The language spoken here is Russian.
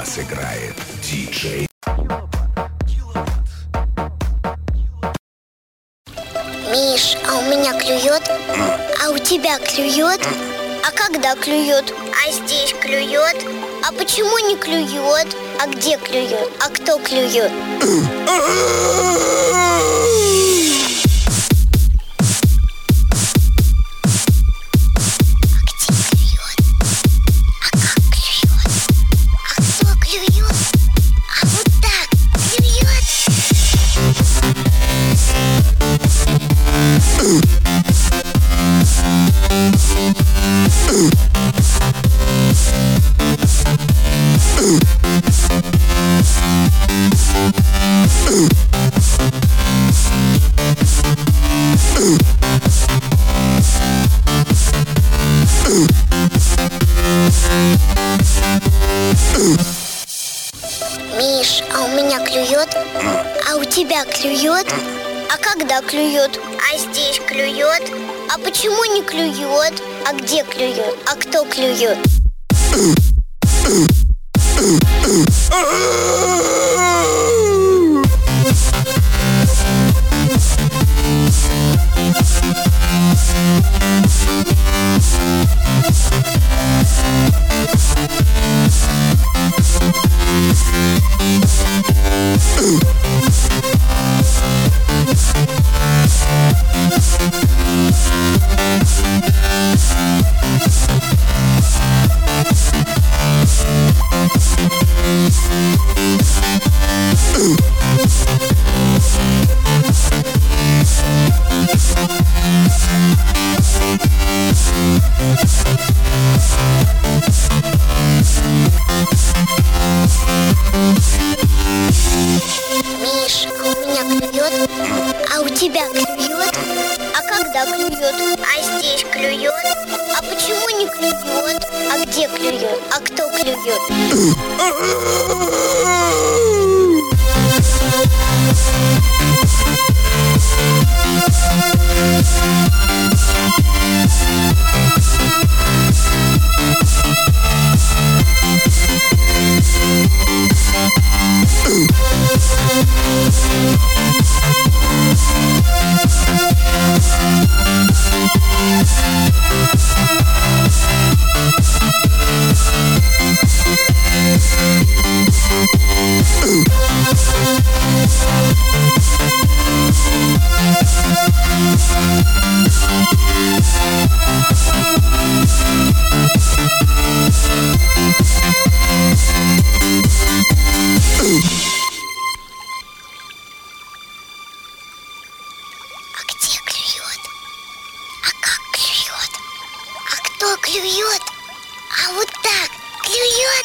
нас играет диджей. Миш, а у меня клюет? А у тебя клюет? А когда клюет? А здесь клюет? А почему не клюет? А где клюет? А кто клюет? Миш, а у меня клюет? А у тебя клюет? А когда клюет? А здесь клюет? А почему не клюет? А где клюет? А кто клюет? Миш, а у меня клюет? А у тебя клюет? А когда клюет? А здесь клюет? А почему не клюет? А где клюет? А кто клюет? Кто клюет? А вот так клюет?